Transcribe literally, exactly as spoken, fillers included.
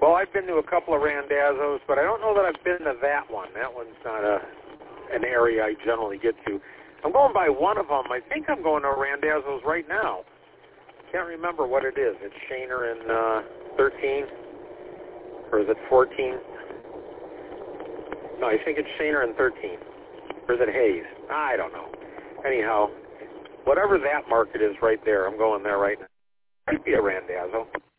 Well, I've been to a couple of Randazzos, but I don't know that I've been to that one. That one's not a an area I generally get to. I'm going by one of them. I think I'm going to Randazzo's right now. Can't remember what it is. It's Shaner in uh, thirteen, or is it fourteen? No, I think it's Shaner in thirteen. Or is it Hayes? I don't know. Anyhow, whatever that market is right there, I'm going there right now. Might be a Randazzo.